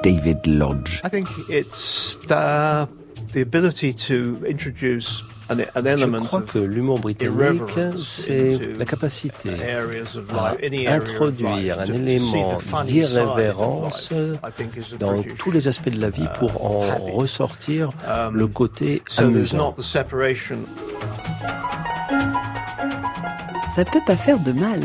David Lodge. I think it's the ability to introduce Je crois que l'humour britannique, c'est la capacité à introduire un élément d'irrévérence dans tous les aspects de la vie pour en ressortir le côté amusant. Ça peut pas faire de mal.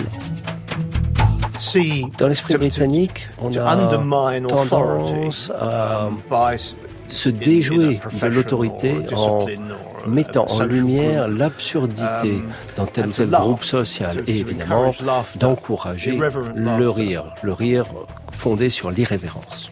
Dans l'esprit britannique, on a tendance à se déjouer de l'autorité en mettant en lumière l'absurdité dans tel ou tel groupe social et évidemment d'encourager le rire fondé sur l'irrévérence.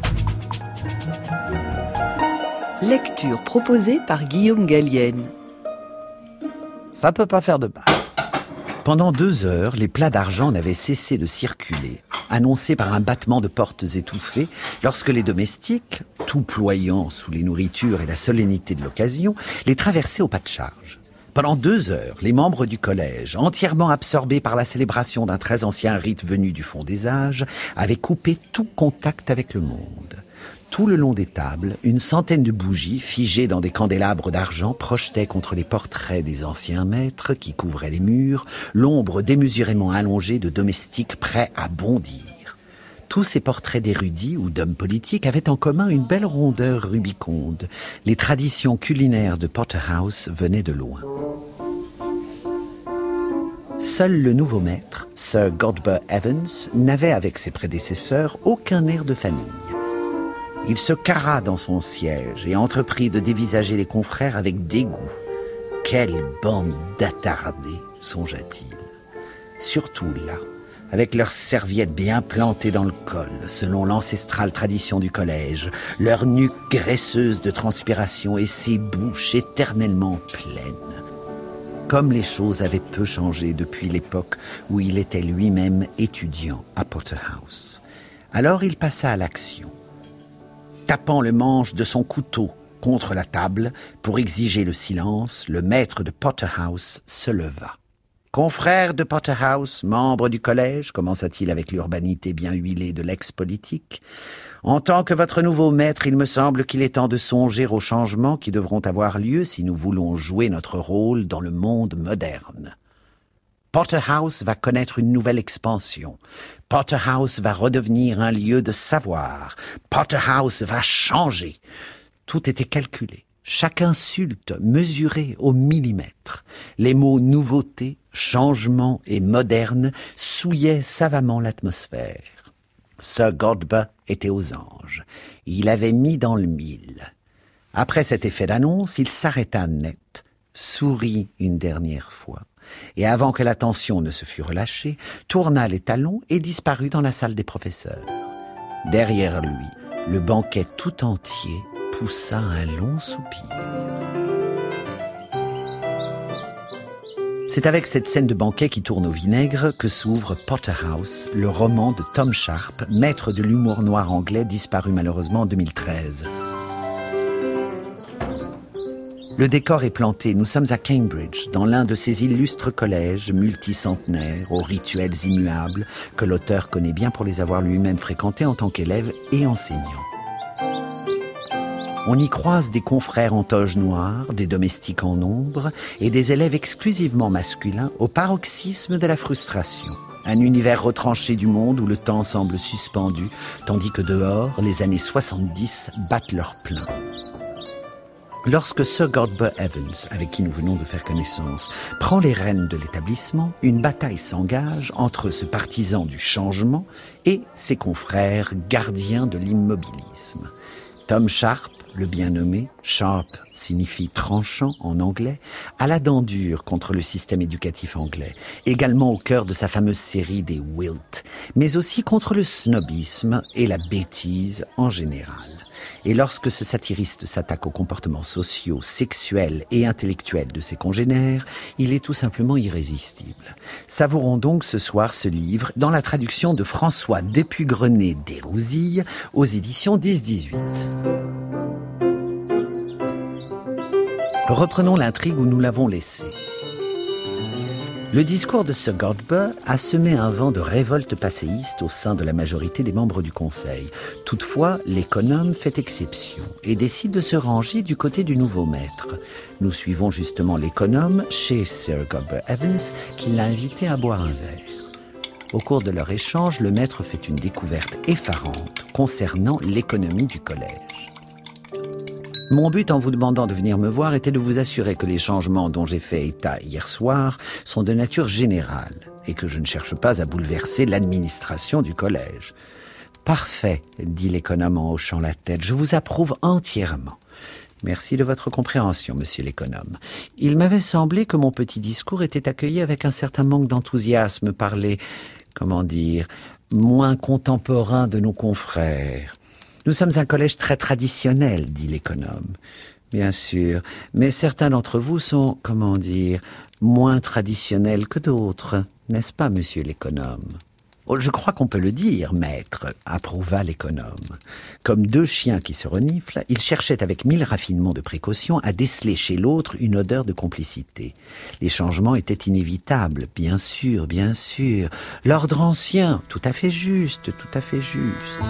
Lecture proposée par Guillaume Gallienne. Ça peut pas faire de mal. Pendant 2 heures, les plats d'argent n'avaient cessé de circuler, annoncés par un battement de portes étouffé, lorsque les domestiques, tout ployants sous les nourritures et la solennité de l'occasion, les traversaient au pas de charge. Pendant 2 heures, les membres du collège, entièrement absorbés par la célébration d'un très ancien rite venu du fond des âges, avaient coupé tout contact avec le monde. Tout le long des tables, une centaine de bougies, figées dans des candélabres d'argent, projetaient contre les portraits des anciens maîtres qui couvraient les murs, l'ombre démesurément allongée de domestiques prêts à bondir. Tous ces portraits d'érudits ou d'hommes politiques avaient en commun une belle rondeur rubiconde. Les traditions culinaires de Porterhouse venaient de loin. Seul le nouveau maître, Sir Godber Evans, n'avait avec ses prédécesseurs aucun air de famille. Il se carra dans son siège et entreprit de dévisager les confrères avec dégoût. Quelle bande d'attardés, songea-t-il. Surtout là, avec leurs serviettes bien plantées dans le col, selon l'ancestrale tradition du collège, leurs nuques graisseuses de transpiration et ses bouches éternellement pleines. Comme les choses avaient peu changé depuis l'époque où il était lui-même étudiant à Porterhouse. Alors il passa à l'action. Tapant le manche de son couteau contre la table pour exiger le silence, le maître de Porterhouse se leva. « Confrères de Porterhouse, membres du collège, commença-t-il avec l'urbanité bien huilée de l'ex-politique, en tant que votre nouveau maître, il me semble qu'il est temps de songer aux changements qui devront avoir lieu si nous voulons jouer notre rôle dans le monde moderne. Porterhouse va connaître une nouvelle expansion. Porterhouse va redevenir un lieu de savoir. Porterhouse va changer. » Tout était calculé. Chaque insulte mesurée au millimètre. Les mots nouveauté, changement et moderne souillaient savamment l'atmosphère. Sir Godber était aux anges. Il avait mis dans le mille. Après cet effet d'annonce, il s'arrêta net, sourit une dernière fois. Et avant que la tension ne se fût relâchée, tourna les talons et disparut dans la salle des professeurs. Derrière lui, le banquet tout entier poussa un long soupir. C'est avec cette scène de banquet qui tourne au vinaigre que s'ouvre Porterhouse, le roman de Tom Sharp, maître de l'humour noir anglais disparu malheureusement en 2013. Le décor est planté, nous sommes à Cambridge, dans l'un de ces illustres collèges multicentenaires, aux rituels immuables, que l'auteur connaît bien pour les avoir lui-même fréquentés en tant qu'élève et enseignant. On y croise des confrères en toge noire, des domestiques en ombre et des élèves exclusivement masculins au paroxysme de la frustration. Un univers retranché du monde où le temps semble suspendu, tandis que dehors, les années 70 battent leur plein. Lorsque Sir Godber Evans, avec qui nous venons de faire connaissance, prend les rênes de l'établissement, une bataille s'engage entre ce partisan du changement et ses confrères gardiens de l'immobilisme. Tom Sharp, le bien nommé, Sharp signifie tranchant en anglais, a la dent dure contre le système éducatif anglais, également au cœur de sa fameuse série des Wilt, mais aussi contre le snobisme et la bêtise en général. Et lorsque ce satiriste s'attaque aux comportements sociaux, sexuels et intellectuels de ses congénères, il est tout simplement irrésistible. Savourons donc ce soir ce livre dans la traduction de François Depuy-Grenet-Desrousilles aux éditions 10-18. Reprenons l'intrigue où nous l'avons laissée. Le discours de Sir Godber a semé un vent de révolte passéiste au sein de la majorité des membres du Conseil. Toutefois, l'économe fait exception et décide de se ranger du côté du nouveau maître. Nous suivons justement l'économe chez Sir Godber Evans, qui l'a invité à boire un verre. Au cours de leur échange, le maître fait une découverte effarante concernant l'économie du collège. Mon but en vous demandant de venir me voir était de vous assurer que les changements dont j'ai fait état hier soir sont de nature générale et que je ne cherche pas à bouleverser l'administration du collège. Parfait, dit l'économe en hochant la tête, je vous approuve entièrement. Merci de votre compréhension, monsieur l'économe. Il m'avait semblé que mon petit discours était accueilli avec un certain manque d'enthousiasme par les, moins contemporains de nos confrères. Nous sommes un collège très traditionnel, dit l'économe. Bien sûr, mais certains d'entre vous sont, moins traditionnels que d'autres, n'est-ce pas, monsieur l'économe ? Oh, je crois qu'on peut le dire, maître, approuva l'économe. Comme deux chiens qui se reniflent, ils cherchaient avec 1000 raffinements de précaution à déceler chez l'autre une odeur de complicité. Les changements étaient inévitables, bien sûr, bien sûr. L'ordre ancien, tout à fait juste, tout à fait juste.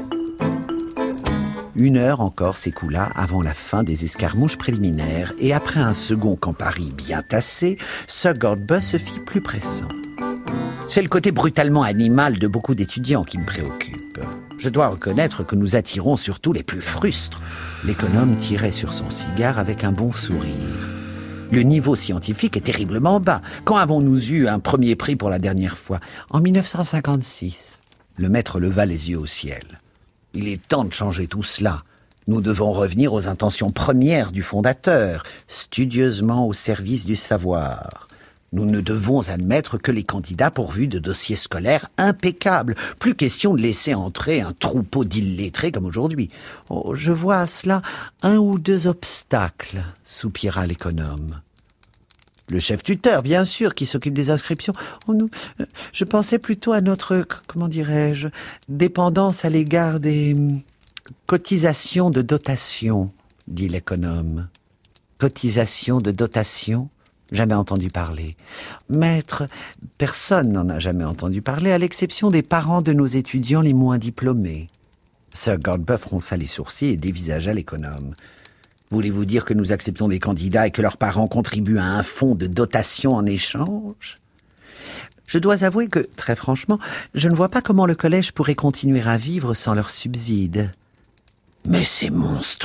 1 heure encore s'écoula avant la fin des escarmouches préliminaires et après un second camp Paris bien tassé, Sir Godber se fit plus pressant. C'est le côté brutalement animal de beaucoup d'étudiants qui me préoccupe. Je dois reconnaître que nous attirons surtout les plus frustres. L'économe tirait sur son cigare avec un bon sourire. Le niveau scientifique est terriblement bas. Quand avons-nous eu un premier prix pour la dernière fois ? En 1956. Le maître leva les yeux au ciel. Il est temps de changer tout cela. Nous devons revenir aux intentions premières du fondateur, studieusement au service du savoir. Nous ne devons admettre que les candidats pourvus de dossiers scolaires impeccables. Plus question de laisser entrer un troupeau d'illettrés comme aujourd'hui. Oh, je vois à cela 1 ou 2 obstacles, soupira l'économe. Le chef tuteur, bien sûr, qui s'occupe des inscriptions. Oh, non, je pensais plutôt à notre, dépendance à l'égard des cotisations de dotation, dit l'économe. Cotisations de dotation ? Jamais entendu parler. Maître, personne n'en a jamais entendu parler, à l'exception des parents de nos étudiants les moins diplômés. Sir Godber fronça les sourcils et dévisagea l'économe. Voulez-vous dire que nous acceptons des candidats et que leurs parents contribuent à un fonds de dotation en échange ? Je dois avouer que, très franchement, je ne vois pas comment le collège pourrait continuer à vivre sans leurs subsides. Mais c'est monstrueux !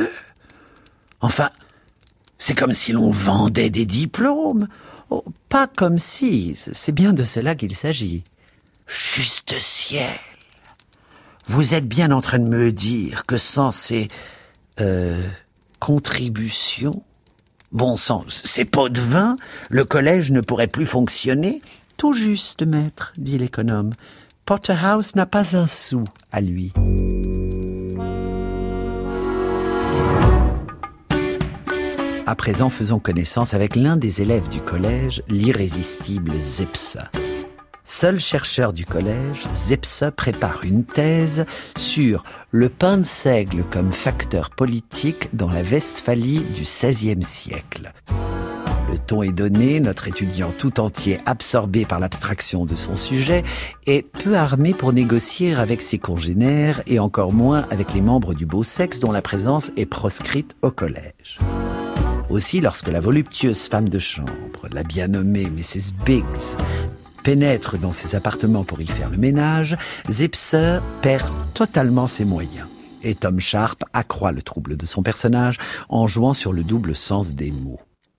Enfin, c'est comme si l'on vendait des diplômes. Oh, pas comme si, c'est bien de cela qu'il s'agit. Juste ciel ! Vous êtes bien en train de me dire que sans ces... contributions. Bon sang, ces pots de vin, le collège ne pourrait plus fonctionner ? Tout juste, maître, dit l'économe. Porterhouse n'a pas un sou à lui. À présent, faisons connaissance avec l'un des élèves du collège, l'irrésistible Zipser. Seul chercheur du collège, Zipser prépare une thèse sur le pain de seigle comme facteur politique dans la Westphalie du XVIe siècle. Le ton est donné, notre étudiant tout entier absorbé par l'abstraction de son sujet est peu armé pour négocier avec ses congénères et encore moins avec les membres du beau sexe dont la présence est proscrite au collège. Aussi, lorsque la voluptueuse femme de chambre, la bien nommée Mrs. Biggs, pénètre dans ses appartements pour y faire le ménage, Zipser perd totalement ses moyens. Et Tom Sharp accroît le trouble de son personnage en jouant sur le double sens des mots.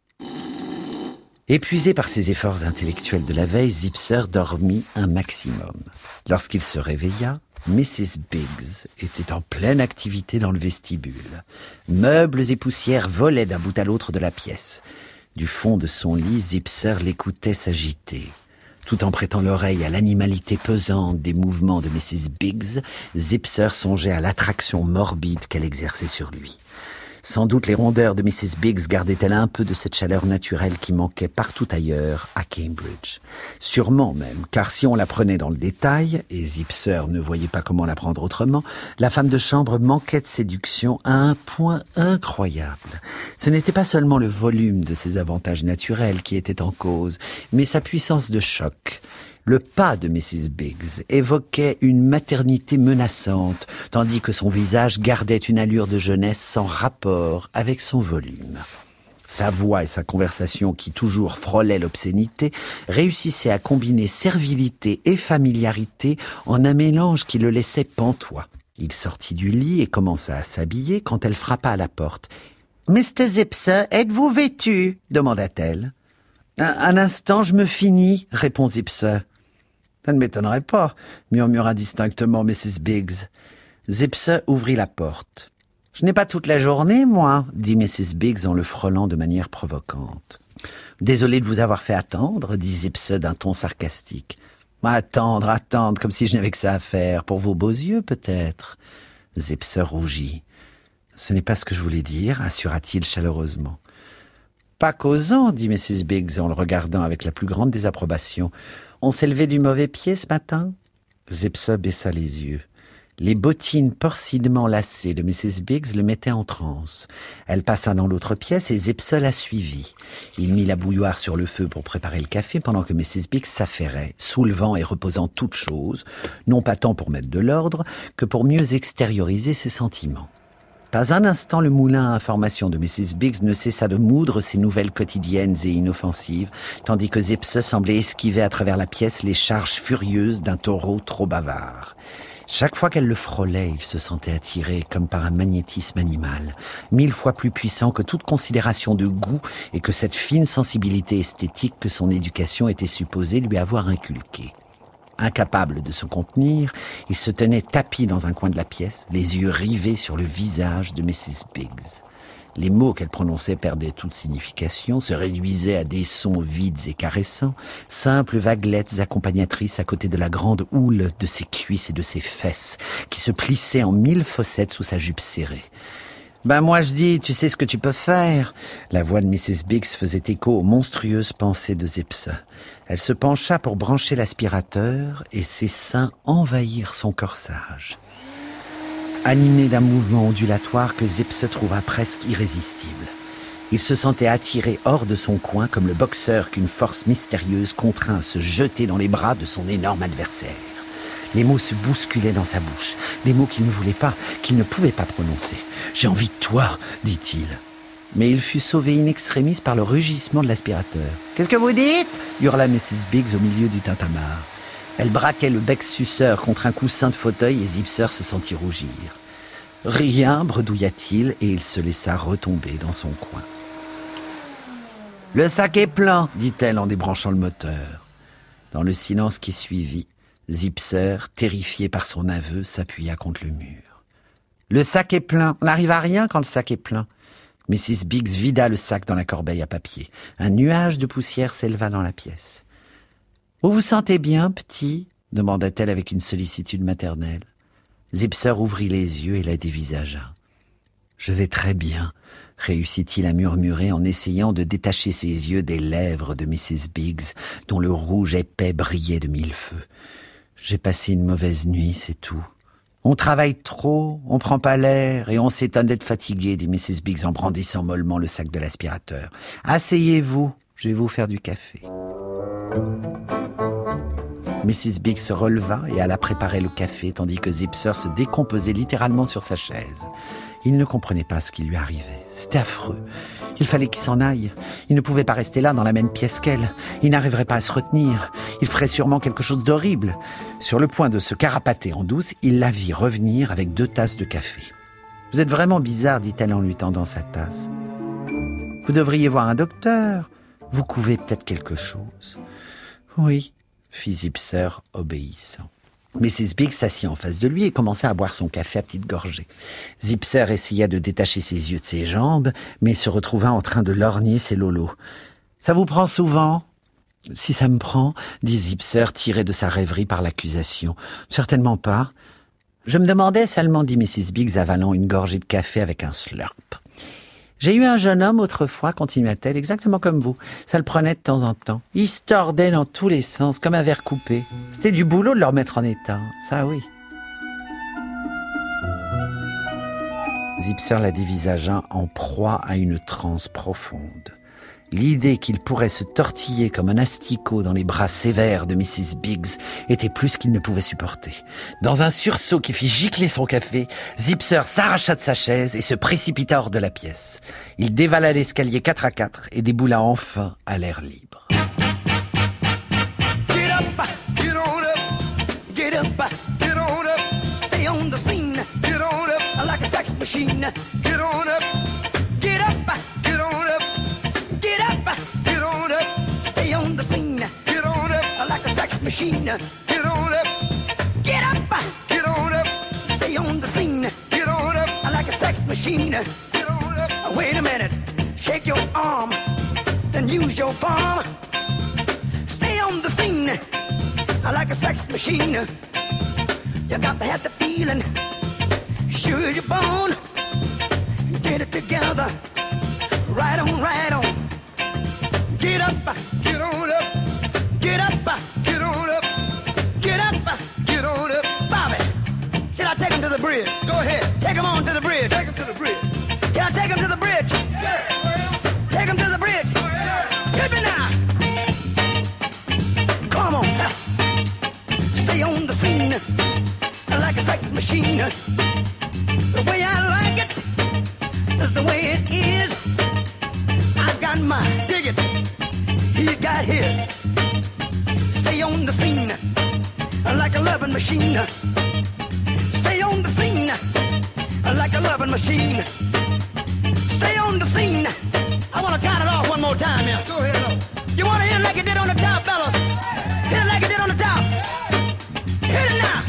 Épuisé par ses efforts intellectuels de la veille, Zipser dormit un maximum. Lorsqu'il se réveilla, Mrs. Biggs était en pleine activité dans le vestibule. Meubles et poussières volaient d'un bout à l'autre de la pièce. Du fond de son lit, Zipser l'écoutait s'agiter. Tout en prêtant l'oreille à l'animalité pesante des mouvements de Mrs. Biggs, Zipser songeait à l'attraction morbide qu'elle exerçait sur lui. Sans doute les rondeurs de Mrs. Biggs gardaient-elles un peu de cette chaleur naturelle qui manquait partout ailleurs à Cambridge. Sûrement même, car si on la prenait dans le détail, et Zipser ne voyait pas comment la prendre autrement, la femme de chambre manquait de séduction à un point incroyable. Ce n'était pas seulement le volume de ses avantages naturels qui était en cause, mais sa puissance de choc. Le pas de Mrs. Biggs évoquait une maternité menaçante, tandis que son visage gardait une allure de jeunesse sans rapport avec son volume. Sa voix et sa conversation, qui toujours frôlaient l'obscénité, réussissaient à combiner servilité et familiarité en un mélange qui le laissait pantois. Il sortit du lit et commença à s'habiller quand elle frappa à la porte. « Mr. Zipser, êtes-vous vêtu ?» demanda-t-elle. « Un instant, je me finis » répond Zipser. « Ça ne m'étonnerait pas » murmura distinctement Mrs. Biggs. Zipser ouvrit la porte. « Je n'ai pas toute la journée, moi » dit Mrs. Biggs en le frôlant de manière provocante. « Désolé de vous avoir fait attendre » dit Zipser d'un ton sarcastique. « Attendre, comme si je n'avais que ça à faire. Pour vos beaux yeux, peut-être » Zipser rougit. « Ce n'est pas ce que je voulais dire » assura-t-il chaleureusement. « Pas causant » dit Mrs. Biggs en le regardant avec la plus grande désapprobation. « On s'est levé du mauvais pied ce matin ?» Zipser baissa les yeux. Les bottines porcinement lacées de Mrs. Biggs le mettaient en transe. Elle passa dans l'autre pièce et Zipser la suivit. Il mit la bouilloire sur le feu pour préparer le café pendant que Mrs. Biggs s'affairait, soulevant et reposant toutes choses, non pas tant pour mettre de l'ordre que pour mieux extérioriser ses sentiments. Pas un instant le moulin à information de Mrs. Biggs ne cessa de moudre ses nouvelles quotidiennes et inoffensives, tandis que Zipser semblait esquiver à travers la pièce les charges furieuses d'un taureau trop bavard. Chaque fois qu'elle le frôlait, il se sentait attiré comme par un magnétisme animal, 1000 fois plus puissant que toute considération de goût et que cette fine sensibilité esthétique que son éducation était supposée lui avoir inculquée. Incapable de se contenir, il se tenait tapi dans un coin de la pièce, les yeux rivés sur le visage de Mrs. Biggs. Les mots qu'elle prononçait perdaient toute signification, se réduisaient à des sons vides et caressants, simples vaguelettes accompagnatrices à côté de la grande houle de ses cuisses et de ses fesses, qui se plissaient en 1000 fossettes sous sa jupe serrée. « Ben moi je dis, tu sais ce que tu peux faire ?» La voix de Mrs. Biggs faisait écho aux monstrueuses pensées de Zipser. Elle se pencha pour brancher l'aspirateur et ses seins envahirent son corsage. Animé d'un mouvement ondulatoire que Zipser trouva presque irrésistible. Il se sentait attiré hors de son coin comme le boxeur qu'une force mystérieuse contraint à se jeter dans les bras de son énorme adversaire. Les mots se bousculaient dans sa bouche, des mots qu'il ne voulait pas, qu'il ne pouvait pas prononcer. « J'ai envie de toi », dit-il. Mais il fut sauvé in extremis par le rugissement de l'aspirateur. « Qu'est-ce que vous dites ?» hurla Mrs. Biggs au milieu du tintamarre. Elle braquait le bec suceur contre un coussin de fauteuil et Zipser se sentit rougir. « Rien » bredouilla-t-il et il se laissa retomber dans son coin. « Le sac est plein » dit-elle en débranchant le moteur. Dans le silence qui suivit, Zipser, terrifié par son aveu, s'appuya contre le mur. « Le sac est plein. On n'arrive à rien quand le sac est plein. » Mrs. Biggs vida le sac dans la corbeille à papier. Un nuage de poussière s'éleva dans la pièce. « Vous vous sentez bien, petit ?» demanda-t-elle avec une sollicitude maternelle. Zipser ouvrit les yeux et la dévisagea. « Je vais très bien », réussit-il à murmurer en essayant de détacher ses yeux des lèvres de Mrs. Biggs, dont le rouge épais brillait de 1000 feux. « J'ai passé une mauvaise nuit, c'est tout. » « On travaille trop, on prend pas l'air et on s'étonne d'être fatigué, dit Mrs. Biggs en brandissant mollement le sac de l'aspirateur. « Asseyez-vous, je vais vous faire du café. » Mrs. Biggs se releva et alla préparer le café tandis que Zipser se décomposait littéralement sur sa chaise. Il ne comprenait pas ce qui lui arrivait. C'était affreux. Il fallait qu'il s'en aille. Il ne pouvait pas rester là dans la même pièce qu'elle. Il n'arriverait pas à se retenir. Il ferait sûrement quelque chose d'horrible. Sur le point de se carapater en douce, il la vit revenir avec 2 tasses de café. « Vous êtes vraiment bizarre, dit-elle en lui tendant sa tasse. Vous devriez voir un docteur. Vous couvez peut-être quelque chose. »« Oui, » fit Zipser, obéissant. Mrs. Biggs s'assit en face de lui et commença à boire son café à petites gorgées. Zipser essaya de détacher ses yeux de ses jambes, mais se retrouva en train de lorgner ses lolos. « Ça vous prend souvent ?»« Si ça me prend, » dit Zipser, tiré de sa rêverie par l'accusation. « Certainement pas. »« Je me demandais seulement, » dit Mrs. Biggs, avalant une gorgée de café avec un slurp. « J'ai eu un jeune homme autrefois, continua-t-elle, exactement comme vous. Ça le prenait de temps en temps. Il se tordait dans tous les sens, comme un verre coupé. C'était du boulot de le remettre en état, ça oui. Zipser la dévisagea en proie à une transe profonde. L'idée qu'il pourrait se tortiller comme un asticot dans les bras sévères de Mrs. Biggs était plus qu'il ne pouvait supporter. Dans un sursaut qui fit gicler son café, Zipser s'arracha de sa chaise et se précipita hors de la pièce. Il dévala l'escalier 4 à 4 et déboula enfin à l'air libre. Get up, get on up, get up, get on up, stay on the scene, get on up, like a sex machine, get on up, get up, get on up. Get up, get on up, stay on the scene. Get on up, like a sex machine. Get on up, get up, get on up, stay on the scene. Get on up, like a sex machine. Get on up. Wait a minute, shake your arm, then use your palm. Stay on the scene, like a sex machine. You got to have the feeling, sure you're born. Get it together, right on, right on. Get up, get on up, get up, get on up, get up, get on up. Bobby, should I take him to the bridge? Go ahead. Take him on to the bridge. Take him to the bridge. Can I take him to the bridge? Yeah. Take him to the bridge. Yeah. Hit me now. Come on. Stay on the scene like a sex machine. The way I like it is the way it is. I got my dig it. He's got his. Stay on the scene like a loving machine. Stay on the scene like a loving machine. Stay on the scene. I want to count it off one more time here. Go ahead. You want to hit it like you did on the top, fellas? Hit it like you did on the top. Hit it now.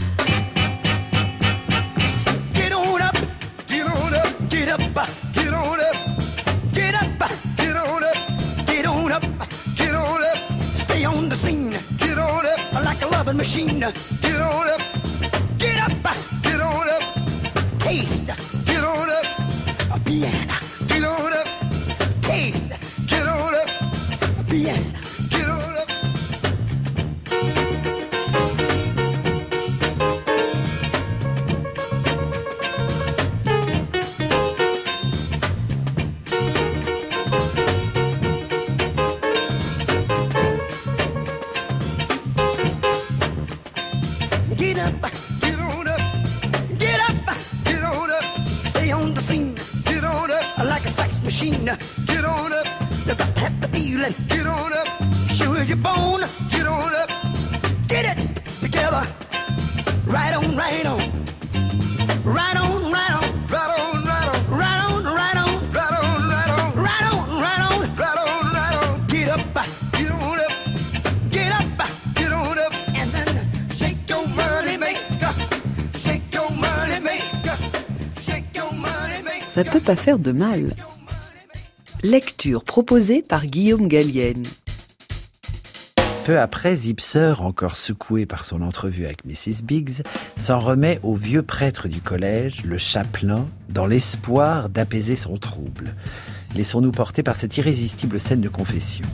Get on up. Get on up. Get up. Get on up. Get up. Get on up. Get on up. Get on up. Stay on the scene. Get on up. Like a loving machine. Get on up. Get up. Get on up. Taste. Get on up. A piano. Get on up. Taste. Get on up. A piano. Get on up. Get up, get on up, get up, get on up, stay on the scene, get on up, like a sex machine, get on up, you got to have the feeling, get on up, sure as you're born, get on up, get it together, right on, right on, right on, right on, right on, right on, right on, right on, right on, right on, right on, right on, right on, right on, get up, get on up, get up, get on up, and then shake your money maker, shake your money maker, shake your money maker. Ça peut pas faire de mal. Lecture proposée par Guillaume Gallienne. Peu après, Zipser, encore secoué par son entrevue avec Mrs. Biggs, s'en remet au vieux prêtre du collège, le chapelain, dans l'espoir d'apaiser son trouble. Laissons-nous porter par cette irrésistible scène de confession.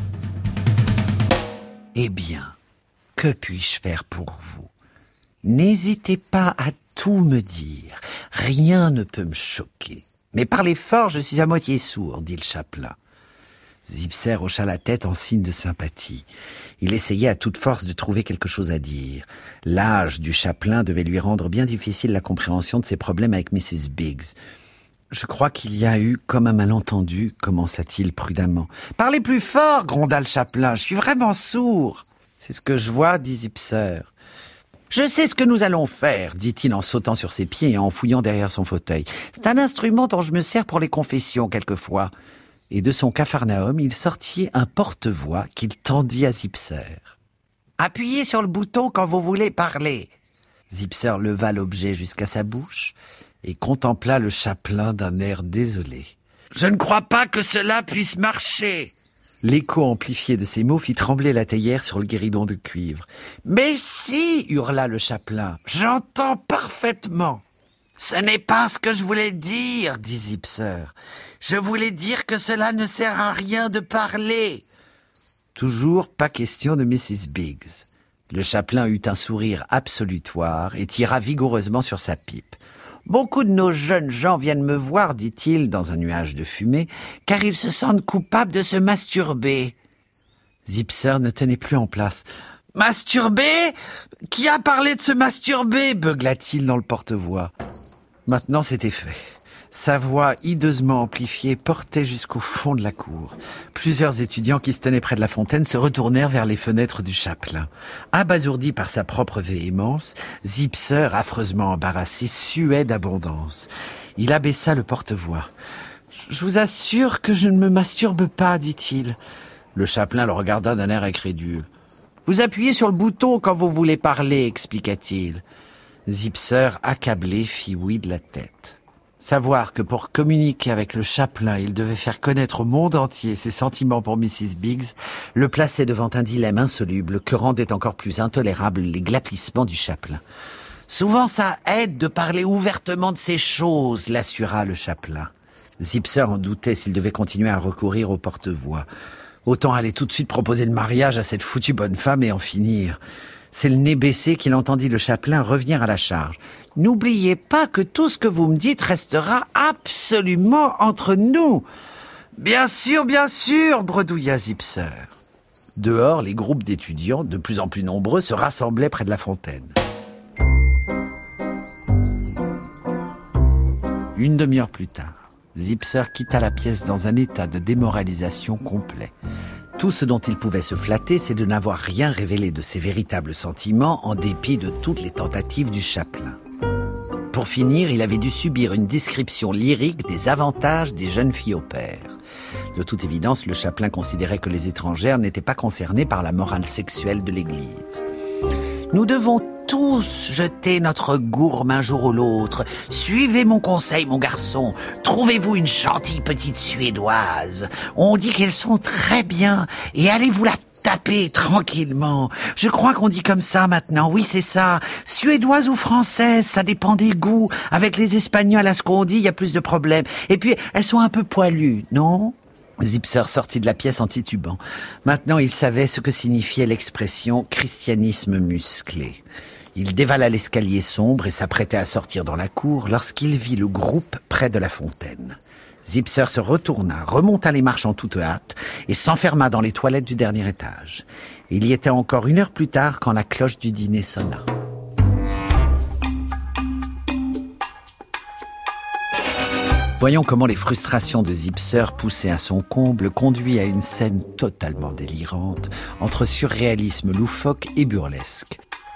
Eh bien, que puis-je faire pour vous ? N'hésitez pas à tout me dire. Rien ne peut me choquer. Mais parlez fort, je suis à moitié sourd, dit le chapelain. Zipser hocha la tête en signe de sympathie. Il essayait à toute force de trouver quelque chose à dire. L'âge du chapelain devait lui rendre bien difficile la compréhension de ses problèmes avec Mrs. Biggs. « Je crois qu'il y a eu comme un malentendu, commença-t-il prudemment. « Parlez plus fort, gronda le chapelain, je suis vraiment sourd. »« C'est ce que je vois, dit Zipser. »« Je sais ce que nous allons faire, dit-il en sautant sur ses pieds et en fouillant derrière son fauteuil. C'est un instrument dont je me sers pour les confessions quelquefois. » Et de son capharnaüm, il sortit un porte-voix qu'il tendit à Zipser. « Appuyez sur le bouton quand vous voulez parler. » Zipser leva l'objet jusqu'à sa bouche et contempla le chapelain d'un air désolé. « Je ne crois pas que cela puisse marcher !» L'écho amplifié de ces mots fit trembler la théière sur le guéridon de cuivre. « Mais si !» hurla le chapelain. « J'entends parfaitement !» Ce n'est pas ce que je voulais dire, dit Zipser. Je voulais dire que cela ne sert à rien de parler. Toujours pas question de Mrs. Biggs. Le chapelain eut un sourire absolutoire et tira vigoureusement sur sa pipe. « Beaucoup de nos jeunes gens viennent me voir, dit-il, dans un nuage de fumée, car ils se sentent coupables de se masturber. » Zipser ne tenait plus en place. « Masturber ? Qui a parlé de se masturber ?» beugla-t-il dans le porte-voix. Maintenant, c'était fait. Sa voix, hideusement amplifiée, portait jusqu'au fond de la cour. Plusieurs étudiants qui se tenaient près de la fontaine se retournèrent vers les fenêtres du chapelain. Abasourdi par sa propre véhémence, Zipser, affreusement embarrassé, suait d'abondance. Il abaissa le porte-voix. « Je vous assure que je ne me masturbe pas, dit-il. » Le chapelain le regarda d'un air incrédule. « Vous appuyez sur le bouton quand vous voulez parler, expliqua-t-il. » Zipser, accablé, fit oui de la tête. Savoir que pour communiquer avec le chapelain, il devait faire connaître au monde entier ses sentiments pour Mrs. Biggs, le plaçait devant un dilemme insoluble que rendait encore plus intolérable les glapissements du chapelain. « Souvent ça aide de parler ouvertement de ces choses, » l'assura le chapelain. Zipser en doutait s'il devait continuer à recourir au porte-voix. Autant aller tout de suite proposer le mariage à cette foutue bonne femme et en finir. C'est le nez baissé qu'il entendit le chapelain revenir à la charge. « N'oubliez pas que tout ce que vous me dites restera absolument entre nous. »« Bien sûr, bredouilla Zipser. Dehors, les groupes d'étudiants, de plus en plus nombreux, se rassemblaient près de la fontaine. Une demi-heure plus tard, Zipser quitta la pièce dans un état de démoralisation complet. Tout ce dont il pouvait se flatter, c'est de n'avoir rien révélé de ses véritables sentiments en dépit de toutes les tentatives du chapelain. Pour finir, il avait dû subir une description lyrique des avantages des jeunes filles au père. De toute évidence, le chapelain considérait que les étrangères n'étaient pas concernées par la morale sexuelle de l'Église. « Nous devons tous jeter notre gourme un jour ou l'autre. Suivez mon conseil, mon garçon. Trouvez-vous une gentille petite Suédoise. On dit qu'elles sont très bien et allez vous la taper tranquillement. Je crois qu'on dit comme ça maintenant. Oui, c'est ça. Suédoise ou française, ça dépend des goûts. Avec les Espagnols, à ce qu'on dit, il y a plus de problèmes. Et puis, elles sont un peu poilues, non ? Zipser sortit de la pièce en titubant. Maintenant, il savait ce que signifiait l'expression « christianisme musclé ». Il dévala l'escalier sombre et s'apprêtait à sortir dans la cour lorsqu'il vit le groupe près de la fontaine. Zipser se retourna, remonta les marches en toute hâte et s'enferma dans les toilettes du dernier étage. Il y était encore 1 heure plus tard quand la cloche du dîner sonna. Voyons comment les frustrations de Zipser, poussées à son comble, conduisent à une scène totalement délirante entre surréalisme loufoque et burlesque.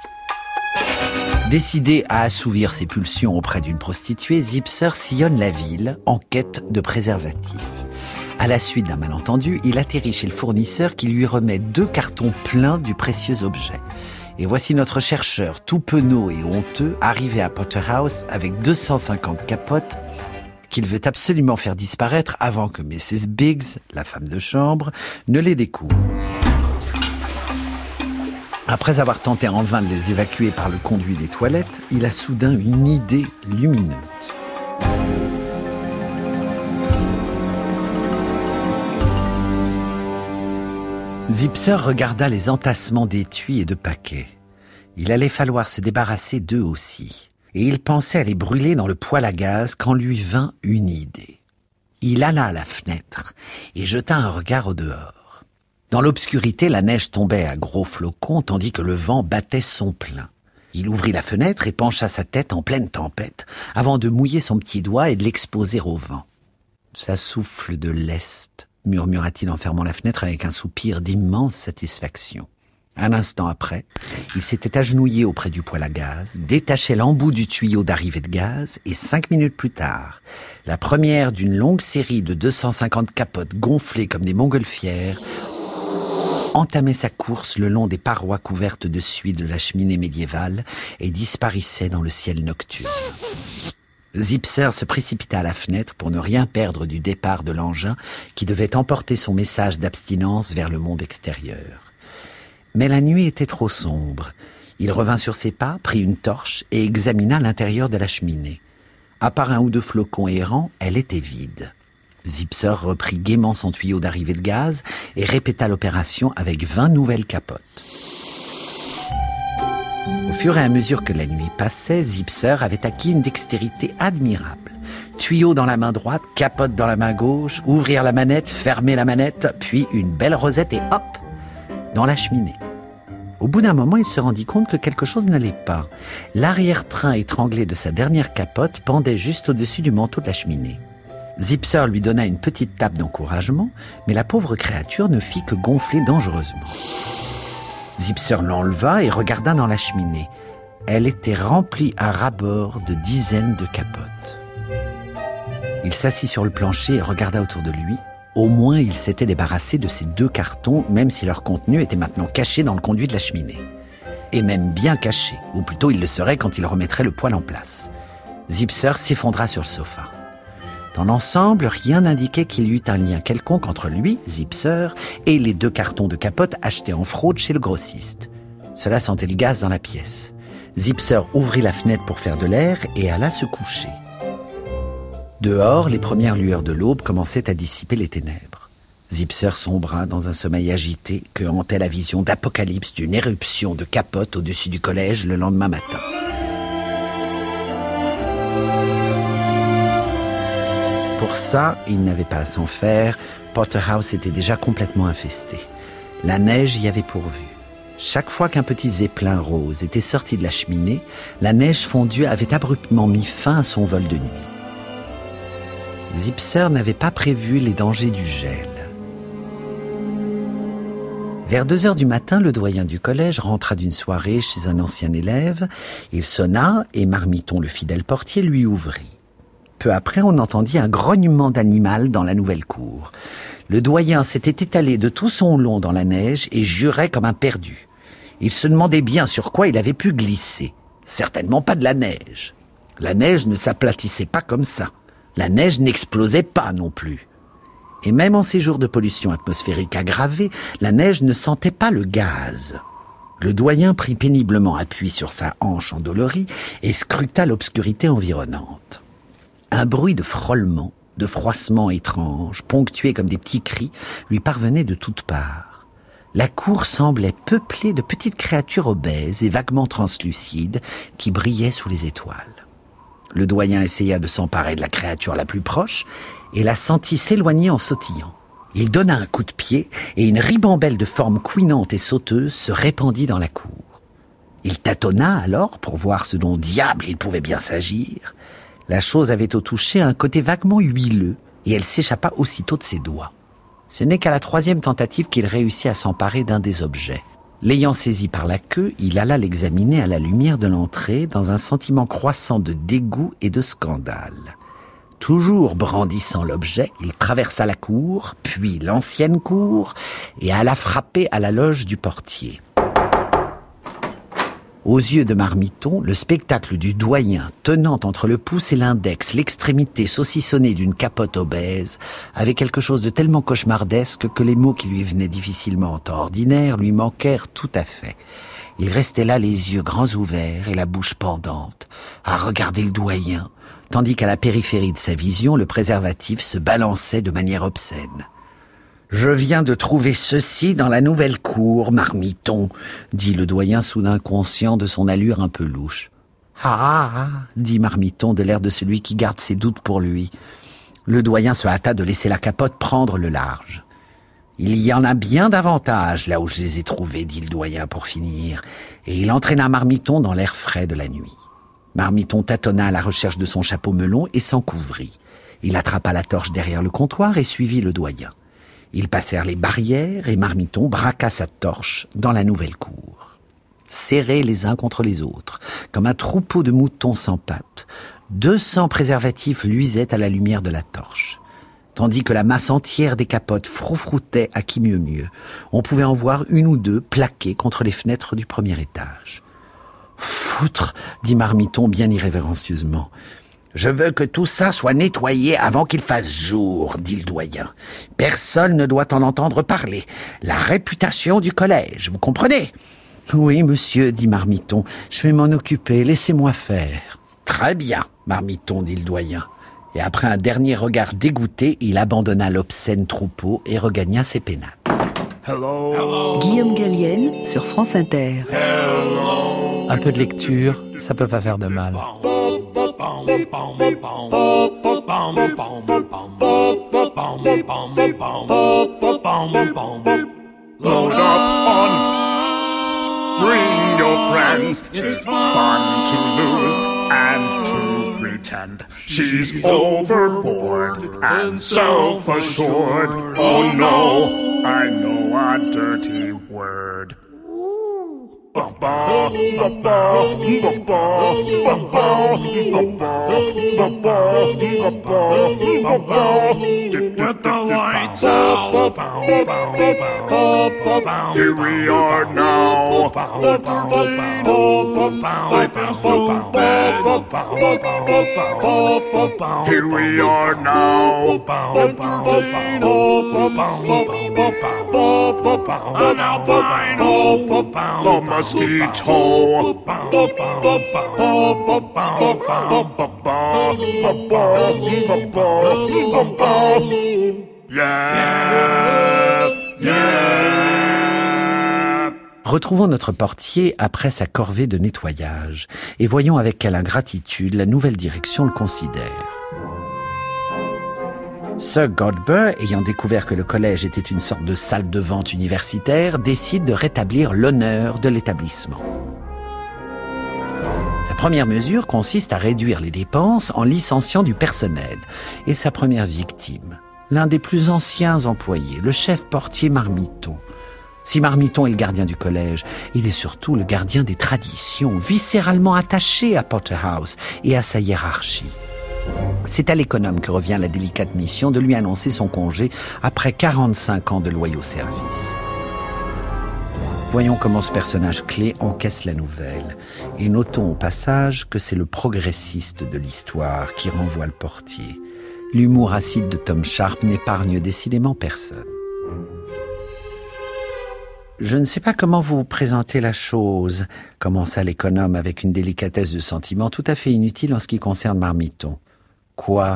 Décidé à assouvir ses pulsions auprès d'une prostituée, Zipser sillonne la ville en quête de préservatifs. À la suite d'un malentendu, il atterrit chez le fournisseur qui lui remet 2 cartons pleins du précieux objet. Et voici notre chercheur, tout penaud et honteux, arrivé à Potter House avec 250 capotes qu'il veut absolument faire disparaître avant que Mrs. Biggs, la femme de chambre, ne les découvre. Après avoir tenté en vain de les évacuer par le conduit des toilettes, il a soudain une idée lumineuse. Zipser regarda les entassements d'étuis et de paquets. Il allait falloir se débarrasser d'eux aussi. Et il pensait à les brûler dans le poêle à gaz quand lui vint une idée. Il alla à la fenêtre et jeta un regard au dehors. Dans l'obscurité, la neige tombait à gros flocons tandis que le vent battait son plein. Il ouvrit la fenêtre et pencha sa tête en pleine tempête avant de mouiller son petit doigt et de l'exposer au vent. « Ça souffle de l'Est », murmura-t-il en fermant la fenêtre avec un soupir d'immense satisfaction. Un instant après, il s'était agenouillé auprès du poêle à gaz, détaché l'embout du tuyau d'arrivée de gaz et 5 minutes plus tard, la première d'une longue série de 250 capotes gonflées comme des montgolfières entamait sa course le long des parois couvertes de suie de la cheminée médiévale et disparaissait dans le ciel nocturne. Zipser se précipita à la fenêtre pour ne rien perdre du départ de l'engin qui devait emporter son message d'abstinence vers le monde extérieur. Mais la nuit était trop sombre. Il revint sur ses pas, prit une torche et examina l'intérieur de la cheminée. À part un ou deux flocons errants, elle était vide. Zipser reprit gaiement son tuyau d'arrivée de gaz et répéta l'opération avec 20 nouvelles capotes. Au fur et à mesure que la nuit passait, Zipser avait acquis une dextérité admirable. Tuyau dans la main droite, capote dans la main gauche, ouvrir la manette, fermer la manette, puis une belle rosette et hop, dans la cheminée. Au bout d'un moment, il se rendit compte que quelque chose n'allait pas. L'arrière-train étranglé de sa dernière capote pendait juste au-dessus du manteau de la cheminée. Zipser lui donna une petite tape d'encouragement, mais la pauvre créature ne fit que gonfler dangereusement. Zipser l'enleva et regarda dans la cheminée. Elle était remplie à ras-bord de dizaines de capotes. Il s'assit sur le plancher et regarda autour de lui. Au moins, il s'était débarrassé de ces 2 cartons, même si leur contenu était maintenant caché dans le conduit de la cheminée. Et même bien caché, ou plutôt il le serait quand il remettrait le poêle en place. Zipser s'effondra sur le sofa. Dans l'ensemble, rien n'indiquait qu'il y eût un lien quelconque entre lui, Zipser, et les 2 cartons de capote achetés en fraude chez le grossiste. Cela sentait le gaz dans la pièce. Zipser ouvrit la fenêtre pour faire de l'air et alla se coucher. Dehors, les premières lueurs de l'aube commençaient à dissiper les ténèbres. Zipser sombra dans un sommeil agité que hantait la vision d'apocalypse d'une éruption de capote au-dessus du collège le lendemain matin. Pour ça, il n'avait pas à s'en faire. Potterhouse était déjà complètement infesté. La neige y avait pourvu. Chaque fois qu'un petit zeppelin rose était sorti de la cheminée, la neige fondue avait abruptement mis fin à son vol de nuit. Zipser n'avait pas prévu les dangers du gel. Vers 2h du matin, le doyen du collège rentra d'une soirée chez un ancien élève. Il sonna et Marmiton, le fidèle portier, lui ouvrit. Peu après, on entendit un grognement d'animal dans la nouvelle cour. Le doyen s'était étalé de tout son long dans la neige et jurait comme un perdu. Il se demandait bien sur quoi il avait pu glisser. Certainement pas de la neige. La neige ne s'aplatissait pas comme ça. La neige n'explosait pas non plus. Et même en ces jours de pollution atmosphérique aggravée, la neige ne sentait pas le gaz. Le doyen prit péniblement appui sur sa hanche endolorie et scruta l'obscurité environnante. Un bruit de frôlement, de froissement étrange, ponctué comme des petits cris, lui parvenait de toutes parts. La cour semblait peuplée de petites créatures obèses et vaguement translucides qui brillaient sous les étoiles. Le doyen essaya de s'emparer de la créature la plus proche et la sentit s'éloigner en sautillant. Il donna un coup de pied et une ribambelle de formes couinantes et sauteuses se répandit dans la cour. Il tâtonna alors pour voir ce dont diable il pouvait bien s'agir. La chose avait au toucher un côté vaguement huileux et elle s'échappa aussitôt de ses doigts. Ce n'est qu'à la 3e tentative qu'il réussit à s'emparer d'un des objets. L'ayant saisi par la queue, il alla l'examiner à la lumière de l'entrée dans un sentiment croissant de dégoût et de scandale. Toujours brandissant l'objet, il traversa la cour, puis l'ancienne cour, et alla frapper à la loge du portier. Aux yeux de Marmiton, le spectacle du doyen tenant entre le pouce et l'index l'extrémité saucissonnée d'une capote obèse avait quelque chose de tellement cauchemardesque que les mots qui lui venaient difficilement en temps ordinaire lui manquèrent tout à fait. Il restait là les yeux grands ouverts et la bouche pendante, à regarder le doyen, tandis qu'à la périphérie de sa vision, le préservatif se balançait de manière obscène. « Je viens de trouver ceci dans la nouvelle cour, Marmiton, » dit le doyen soudain conscient de son allure un peu louche. « Ah !» dit Marmiton de l'air de celui qui garde ses doutes pour lui. Le doyen se hâta de laisser la capote prendre le large. « Il y en a bien davantage là où je les ai trouvés, dit le doyen pour finir, et il entraîna Marmiton dans l'air frais de la nuit. Marmiton tâtonna à la recherche de son chapeau melon et s'en couvrit. Il attrapa la torche derrière le comptoir et suivit le doyen. Ils passèrent les barrières et Marmiton braqua sa torche dans la nouvelle cour. Serrés les uns contre les autres, comme un troupeau de moutons sans pattes, 200 préservatifs luisaient à la lumière de la torche. Tandis que la masse entière des capotes froufroutait à qui mieux mieux, on pouvait en voir une ou deux plaquées contre les fenêtres du premier étage. « Foutre !» dit Marmiton bien irrévérencieusement. « Je veux que tout ça soit nettoyé avant qu'il fasse jour, » dit le doyen. « Personne ne doit en entendre parler. La réputation du collège, vous comprenez ? » « Oui, monsieur, » dit Marmiton. « Je vais m'en occuper, laissez-moi faire. »« Très bien. Marmiton, dit le doyen. Et après un dernier regard dégoûté, il abandonna l'obscène troupeau et regagna ses pénates. Hello. Guillaume Gallienne sur France Inter. Hello. Un peu de lecture, ça peut pas faire de mal. Load up on. Bring your friends. It's fun to lose and to pretend. She's overboard and self-assured. Oh no, I know a dirty word. With the lights out, here we are now. Life is too bad. Here we are now. An albino, a mosquito. Yeah, yeah. Retrouvons notre portier après sa corvée de nettoyage et voyons avec quelle ingratitude la nouvelle direction le considère. Sir Godber, ayant découvert que le collège était une sorte de salle de vente universitaire, décide de rétablir l'honneur de l'établissement. Sa première mesure consiste à réduire les dépenses en licenciant du personnel. Et sa première victime, l'un des plus anciens employés, le chef portier Marmiton. Si Marmiton est le gardien du collège, il est surtout le gardien des traditions, viscéralement attaché à Potter House et à sa hiérarchie. C'est à l'économe que revient la délicate mission de lui annoncer son congé après 45 ans de loyaux services. Voyons comment ce personnage clé encaisse la nouvelle. Et notons au passage que c'est le progressiste de l'histoire qui renvoie le portier. L'humour acide de Tom Sharp n'épargne décidément personne. Je ne sais pas comment vous présenter la chose, commença l'économe avec une délicatesse de sentiment tout à fait inutile en ce qui concerne Marmiton. Quoi ?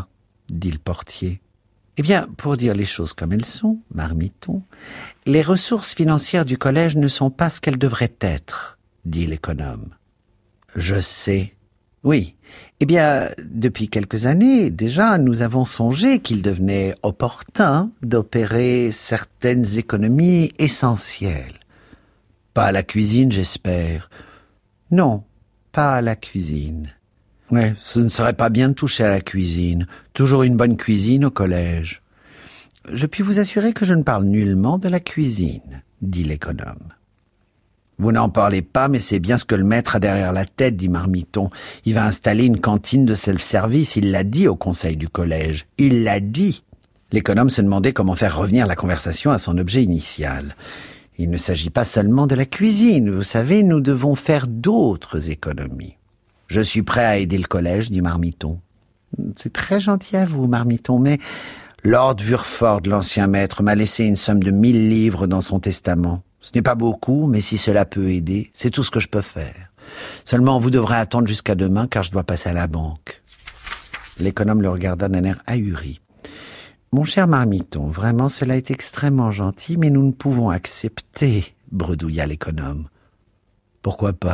Dit le portier. Eh bien, pour dire les choses comme elles sont, Marmiton, les ressources financières du collège ne sont pas ce qu'elles devraient être, dit l'économe. Je sais. Oui. Eh bien, depuis quelques années, déjà, nous avons songé qu'il devenait opportun d'opérer certaines économies essentielles. Pas à la cuisine, j'espère. Non, pas à la cuisine. Ouais, ce ne serait pas bien de toucher à la cuisine. Toujours une bonne cuisine au collège. Je puis vous assurer que je ne parle nullement de la cuisine, dit l'économe. Vous n'en parlez pas, mais c'est bien ce que le maître a derrière la tête, dit Marmiton. Il va installer une cantine de self-service, il l'a dit au conseil du collège. Il l'a dit. L'économe se demandait comment faire revenir la conversation à son objet initial. Il ne s'agit pas seulement de la cuisine, vous savez, nous devons faire d'autres économies. Je suis prêt à aider le collège, dit Marmiton. C'est très gentil à vous, Marmiton, mais Lord Vurford, l'ancien maître, m'a laissé une somme de 1000 livres dans son testament. Ce n'est pas beaucoup, mais si cela peut aider, c'est tout ce que je peux faire. Seulement, vous devrez attendre jusqu'à demain, car je dois passer à la banque. L'économe le regarda d'un air ahuri. Mon cher Marmiton, vraiment, cela est extrêmement gentil, mais nous ne pouvons accepter, bredouilla l'économe. Pourquoi pas ?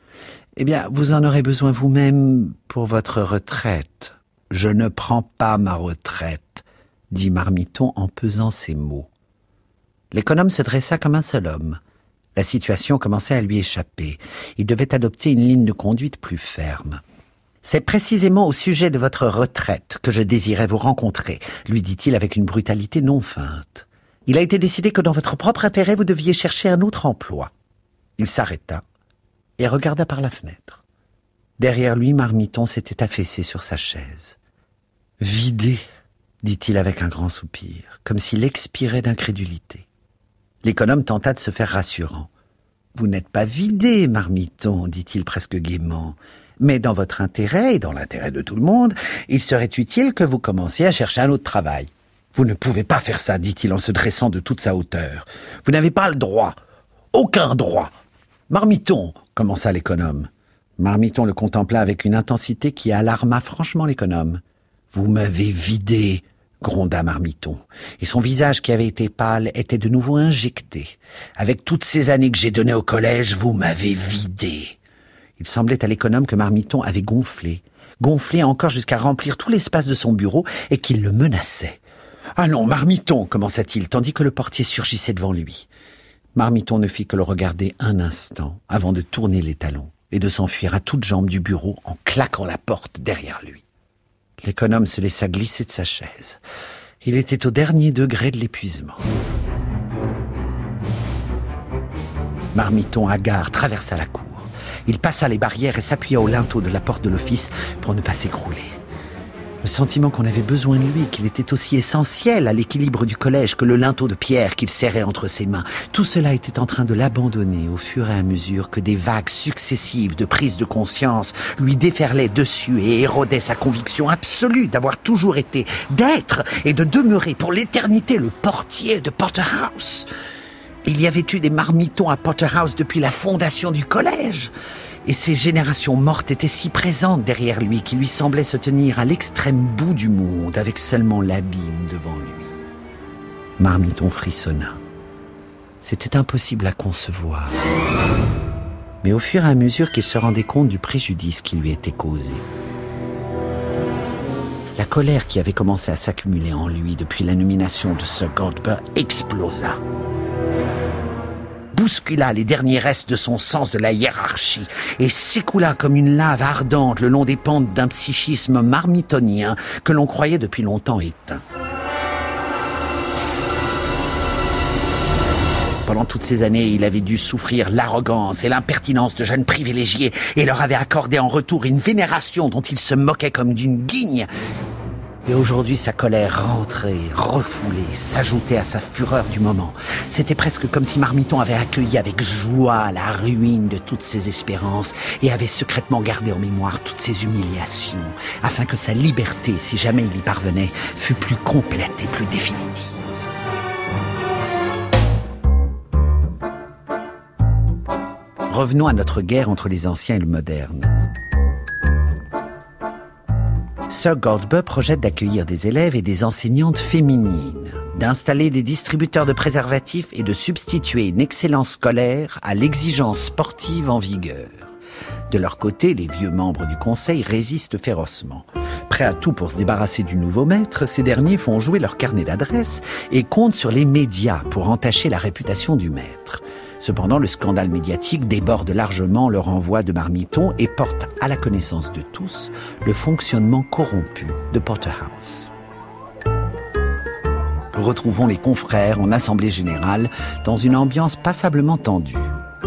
Eh bien, vous en aurez besoin vous-même pour votre retraite. Je ne prends pas ma retraite, dit Marmiton en pesant ses mots. L'économe se dressa comme un seul homme. La situation commençait à lui échapper. Il devait adopter une ligne de conduite plus ferme. C'est précisément au sujet de votre retraite que je désirais vous rencontrer, lui dit-il avec une brutalité non feinte. Il a été décidé que dans votre propre intérêt, vous deviez chercher un autre emploi. Il s'arrêta et regarda par la fenêtre. Derrière lui, Marmiton s'était affaissé sur sa chaise. « Vidé !» dit-il avec un grand soupir, comme s'il expirait d'incrédulité. L'économe tenta de se faire rassurant. « Vous n'êtes pas vidé, Marmiton, dit-il presque gaiement. Mais dans votre intérêt et dans l'intérêt de tout le monde, il serait utile que vous commenciez à chercher un autre travail. Vous ne pouvez pas faire ça, dit-il en se dressant de toute sa hauteur. Vous n'avez pas le droit. Aucun droit. Marmiton, commença l'économe. Marmiton le contempla avec une intensité qui alarma franchement l'économe. « Vous m'avez vidé !» gronda Marmiton, et son visage qui avait été pâle était de nouveau injecté. « Avec toutes ces années que j'ai données au collège, vous m'avez vidé !» Il semblait à l'économe que Marmiton avait gonflé encore jusqu'à remplir tout l'espace de son bureau et qu'il le menaçait. « Allons, Marmiton !» commença-t-il, tandis que le portier surgissait devant lui. Marmiton ne fit que le regarder un instant avant de tourner les talons et de s'enfuir à toutes jambes du bureau en claquant la porte derrière lui. L'économe se laissa glisser de sa chaise. Il était au dernier degré de l'épuisement. Marmiton, hagard, traversa la cour. Il passa les barrières et s'appuya au linteau de la porte de l'office pour ne pas s'écrouler. Le sentiment qu'on avait besoin de lui, qu'il était aussi essentiel à l'équilibre du collège que le linteau de pierre qu'il serrait entre ses mains, tout cela était en train de l'abandonner au fur et à mesure que des vagues successives de prise de conscience lui déferlaient dessus et érodaient sa conviction absolue d'avoir toujours été, d'être et de demeurer pour l'éternité le portier de Potterhouse. Il y avait eu des Marmitons à Potterhouse depuis la fondation du collège. Et ces générations mortes étaient si présentes derrière lui qu'il lui semblait se tenir à l'extrême bout du monde avec seulement l'abîme devant lui. Marmiton frissonna. C'était impossible à concevoir. Mais au fur et à mesure qu'il se rendait compte du préjudice qui lui était causé, la colère qui avait commencé à s'accumuler en lui depuis la nomination de Sir Godber explosa. Bouscula les derniers restes de son sens de la hiérarchie et s'écoula comme une lave ardente le long des pentes d'un psychisme marmitonien que l'on croyait depuis longtemps éteint. Pendant toutes ces années, il avait dû souffrir l'arrogance et l'impertinence de jeunes privilégiés et leur avait accordé en retour une vénération dont il se moquait comme d'une guigne. Et aujourd'hui, sa colère rentrée, refoulée, s'ajoutait à sa fureur du moment. C'était presque comme si Marmiton avait accueilli avec joie la ruine de toutes ses espérances et avait secrètement gardé en mémoire toutes ses humiliations, afin que sa liberté, si jamais il y parvenait, fût plus complète et plus définitive. Revenons à notre guerre entre les anciens et le moderne. Sir Godber projette d'accueillir des élèves et des enseignantes féminines, d'installer des distributeurs de préservatifs et de substituer une excellence scolaire à l'exigence sportive en vigueur. De leur côté, les vieux membres du conseil résistent férocement. Prêts à tout pour se débarrasser du nouveau maître, ces derniers font jouer leur carnet d'adresses et comptent sur les médias pour entacher la réputation du maître. Cependant, le scandale médiatique déborde largement le renvoi de Marmiton et porte à la connaissance de tous le fonctionnement corrompu de Potterhouse. Retrouvons les confrères en assemblée générale dans une ambiance passablement tendue.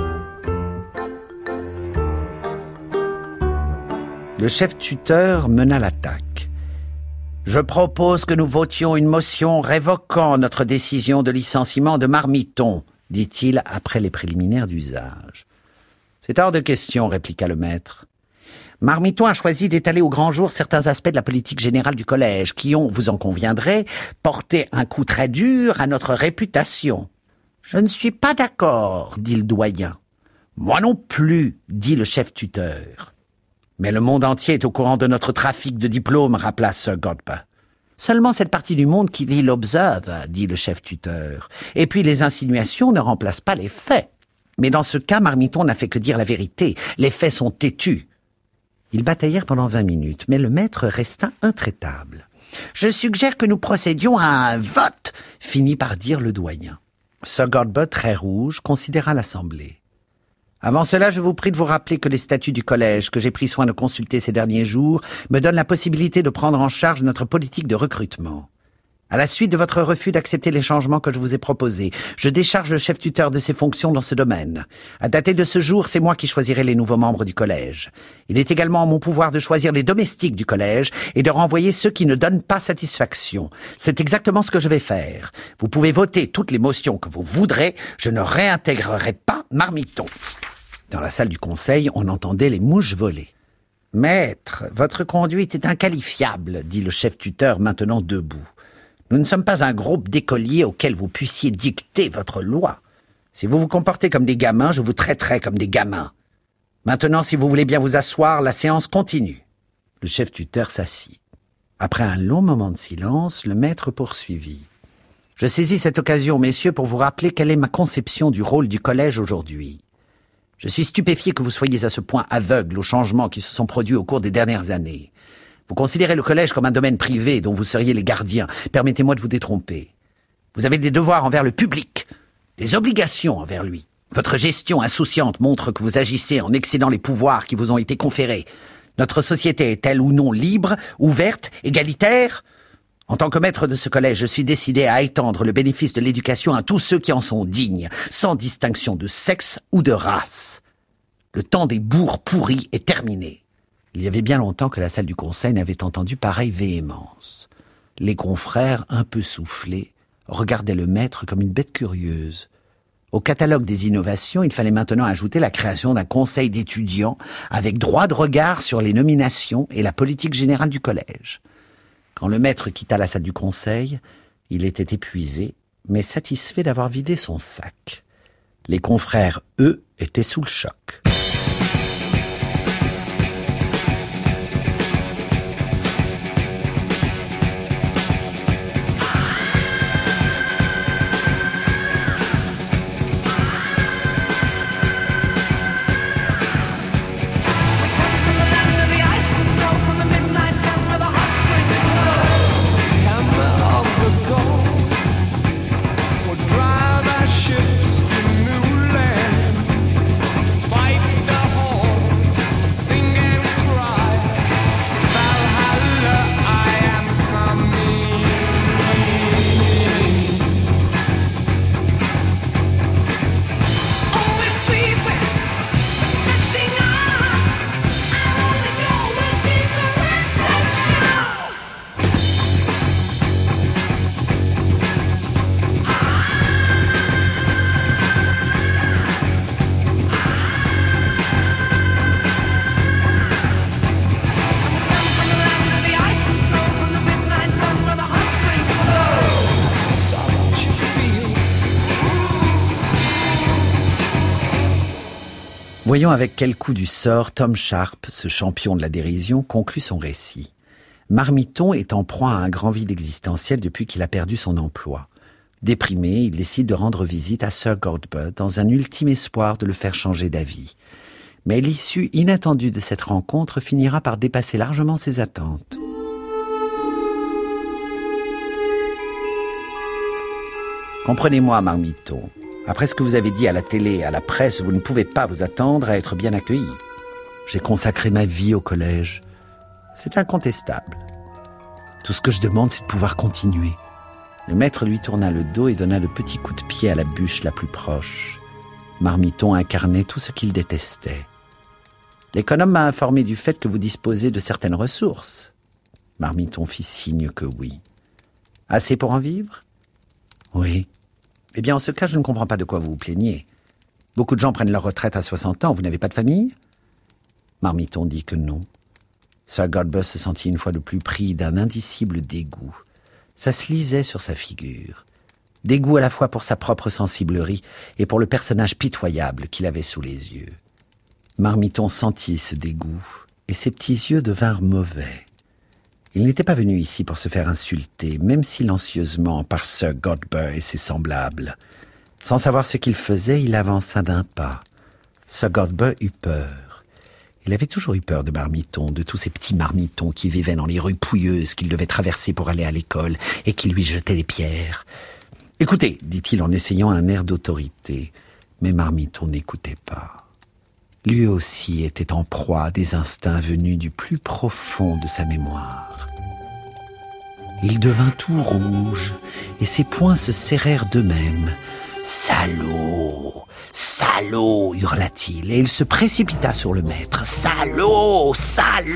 Le chef tuteur mena l'attaque. « Je propose que nous votions une motion révoquant notre décision de licenciement de Marmiton, » dit-il après les préliminaires d'usage. « C'est hors de question, » répliqua le maître. « Marmiton a choisi d'étaler au grand jour certains aspects de la politique générale du collège qui ont, vous en conviendrez, porté un coup très dur à notre réputation. »« Je ne suis pas d'accord, » dit le doyen. « Moi non plus, » dit le chef tuteur. « Mais le monde entier est au courant de notre trafic de diplômes, » rappela Sir Godber. « Seulement cette partie du monde qui lit l'Observer, » dit le chef tuteur. « Et puis les insinuations ne remplacent pas les faits. Mais dans ce cas, Marmiton n'a fait que dire la vérité. Les faits sont têtus. » Ils bataillèrent pendant 20 minutes, mais le maître resta intraitable. « Je suggère que nous procédions à un vote, » finit par dire le doyen. Sir Godber, très rouge, considéra l'assemblée. Avant cela, je vous prie de vous rappeler que les statuts du collège, que j'ai pris soin de consulter ces derniers jours, me donnent la possibilité de prendre en charge notre politique de recrutement. À la suite de votre refus d'accepter les changements que je vous ai proposés, je décharge le chef tuteur de ses fonctions dans ce domaine. À dater de ce jour, c'est moi qui choisirai les nouveaux membres du collège. Il est également en mon pouvoir de choisir les domestiques du collège et de renvoyer ceux qui ne donnent pas satisfaction. C'est exactement ce que je vais faire. Vous pouvez voter toutes les motions que vous voudrez, je ne réintégrerai pas Marmiton. Dans la salle du conseil, on entendait les mouches voler. « Maître, votre conduite est inqualifiable, » dit le chef tuteur maintenant debout. « Nous ne sommes pas un groupe d'écoliers auquel vous puissiez dicter votre loi. Si vous vous comportez comme des gamins, je vous traiterai comme des gamins. » Maintenant, si vous voulez bien vous asseoir, la séance continue. » Le chef tuteur s'assit. Après un long moment de silence, le maître poursuivit. « Je saisis cette occasion, messieurs, pour vous rappeler quelle est ma conception du rôle du collège aujourd'hui. Je suis stupéfié que vous soyez à ce point aveugle aux changements qui se sont produits au cours des dernières années. Vous considérez le collège comme un domaine privé dont vous seriez les gardiens. Permettez-moi de vous détromper. Vous avez des devoirs envers le public, des obligations envers lui. Votre gestion insouciante montre que vous agissez en excédant les pouvoirs qui vous ont été conférés. Notre société est-elle ou non libre, ouverte, égalitaire ? En tant que maître de ce collège, je suis décidé à étendre le bénéfice de l'éducation à tous ceux qui en sont dignes, sans distinction de sexe ou de race. Le temps des bourgs pourris est terminé. » Il y avait bien longtemps que la salle du conseil n'avait entendu pareille véhémence. Les confrères, un peu soufflés, regardaient le maître comme une bête curieuse. Au catalogue des innovations, il fallait maintenant ajouter la création d'un conseil d'étudiants avec droit de regard sur les nominations et la politique générale du collège. Quand le maître quitta la salle du conseil, il était épuisé, mais satisfait d'avoir vidé son sac. Les confrères, eux, étaient sous le choc. Voyons avec quel coup du sort Tom Sharp, ce champion de la dérision, conclut son récit. Marmiton est en proie à un grand vide existentiel depuis qu'il a perdu son emploi. Déprimé, il décide de rendre visite à Sir Godber dans un ultime espoir de le faire changer d'avis. Mais l'issue inattendue de cette rencontre finira par dépasser largement ses attentes. Comprenez-moi, Marmiton. Après ce que vous avez dit à la télé et à la presse, vous ne pouvez pas vous attendre à être bien accueilli. J'ai consacré ma vie au collège. C'est incontestable. Tout ce que je demande, c'est de pouvoir continuer. Le maître lui tourna le dos et donna le petit coup de pied à la bûche la plus proche. Marmiton incarnait tout ce qu'il détestait. L'économe m'a informé du fait que vous disposez de certaines ressources. Marmiton fit signe que oui. Assez pour en vivre ? Oui. Eh bien, en ce cas, je ne comprends pas de quoi vous vous plaignez. Beaucoup de gens prennent leur retraite à 60 ans. Vous n'avez pas de famille ? Marmiton dit que non. Sir Godber se sentit une fois de plus pris d'un indicible dégoût. Ça se lisait sur sa figure. Dégoût à la fois pour sa propre sensiblerie et pour le personnage pitoyable qu'il avait sous les yeux. Marmiton sentit ce dégoût et ses petits yeux devinrent mauvais. Il n'était pas venu ici pour se faire insulter, même silencieusement, par Sir Godber et ses semblables. Sans savoir ce qu'il faisait, il avança d'un pas. Sir Godber eut peur. Il avait toujours eu peur de Marmiton, de tous ces petits marmitons qui vivaient dans les rues pouilleuses qu'il devait traverser pour aller à l'école et qui lui jetaient des pierres. « Écoutez », dit-il en essayant un air d'autorité. Mais Marmiton n'écoutait pas. Lui aussi était en proie à des instincts venus du plus profond de sa mémoire. Il devint tout rouge, et ses poings se serrèrent d'eux-mêmes. « Salaud ! Salaud !» hurla-t-il, et il se précipita sur le maître. « Salaud ! Salaud !»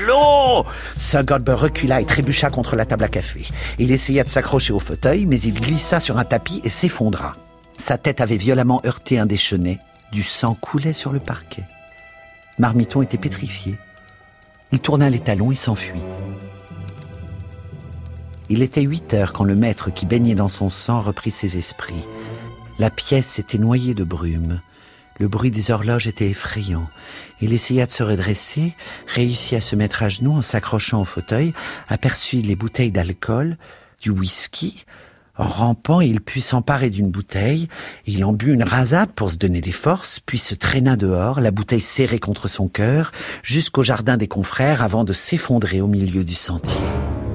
Sir Godber recula et trébucha contre la table à café. Il essaya de s'accrocher au fauteuil, mais il glissa sur un tapis et s'effondra. Sa tête avait violemment heurté un des chenets. Du sang coulait sur le parquet. Marmiton était pétrifié. Il tourna les talons et s'enfuit. Il était 8 heures quand le maître qui baignait dans son sang reprit ses esprits. La pièce s'était noyée de brume. Le bruit des horloges était effrayant. Il essaya de se redresser, réussit à se mettre à genoux en s'accrochant au fauteuil, aperçut les bouteilles d'alcool, du whisky. En rampant, il put s'emparer d'une bouteille. Il en but une rasade pour se donner des forces, puis se traîna dehors, la bouteille serrée contre son cœur, jusqu'au jardin des confrères avant de s'effondrer au milieu du sentier.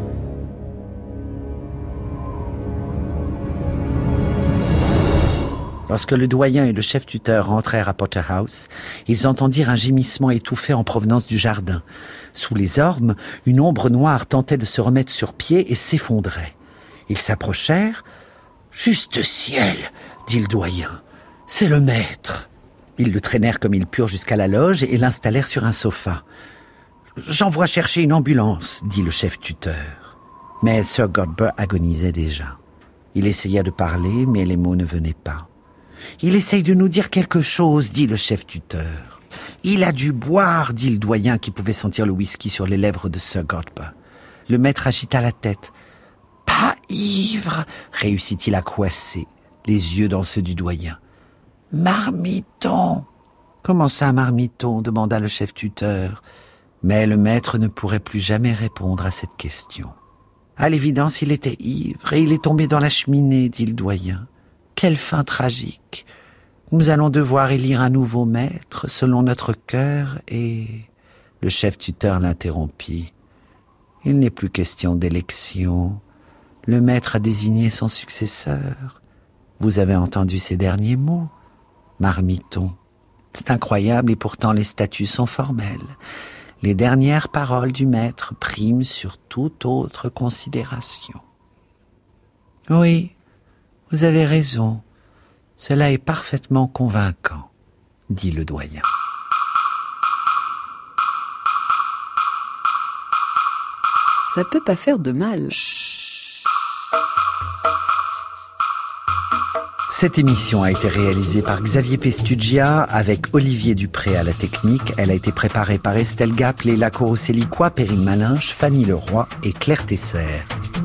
Lorsque le doyen et le chef tuteur rentrèrent à Potter House, ils entendirent un gémissement étouffé en provenance du jardin. Sous les ormes, une ombre noire tentait de se remettre sur pied et s'effondrait. Ils s'approchèrent. « Juste ciel !» dit le doyen. « C'est le maître !» Ils le traînèrent comme ils purent jusqu'à la loge et l'installèrent sur un sofa. « J'envoie chercher une ambulance !» dit le chef tuteur. Mais Sir Godber agonisait déjà. Il essaya de parler, mais les mots ne venaient pas. « Il essaye de nous dire quelque chose !» dit le chef tuteur. « Il a dû boire !» dit le doyen qui pouvait sentir le whisky sur les lèvres de Sir Godber. Le maître agita la tête. « Pas ivre !» réussit-il à coasser, les yeux dans ceux du doyen. « Marmiton !»« Comment ça, marmiton ?» demanda le chef tuteur. Mais le maître ne pourrait plus jamais répondre à cette question. « À l'évidence, il était ivre et il est tombé dans la cheminée, dit le doyen. Quelle fin tragique! Nous allons devoir élire un nouveau maître selon notre cœur et... » Le chef tuteur l'interrompit. « Il n'est plus question d'élection. Le maître a désigné son successeur. Vous avez entendu ces derniers mots, marmiton. C'est incroyable et pourtant les statuts sont formels. Les dernières paroles du maître priment sur toute autre considération. » « Oui, vous avez raison. Cela est parfaitement convaincant, » dit le doyen. Ça peut pas faire de mal. Cette émission a été réalisée par Xavier Pestugia avec Olivier Dupré à la technique. Elle a été préparée par Estelle Gap, Léla Coroselicois, Perrine Malinche, Fanny Leroy et Claire Tesser.